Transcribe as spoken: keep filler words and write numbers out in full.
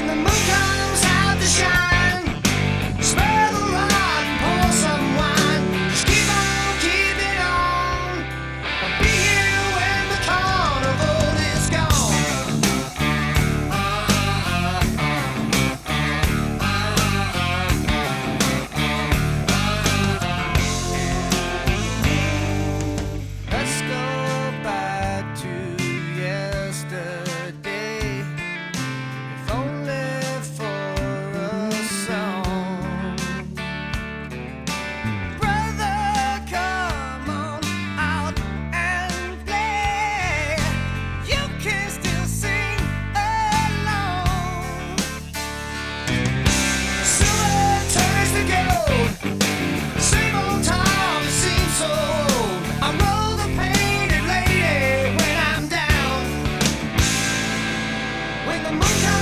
the moon comes out to shine, spare the rod and pour some wine. Just keep on keeping on. I'll be here when the carnival is gone. Let's go back to yesterday, if only for a song. Brother, come on out and play. You can still sing along. Silver turns to gold. Same old time, it seems so old. I roll the painted lady when I'm down. When the moon comes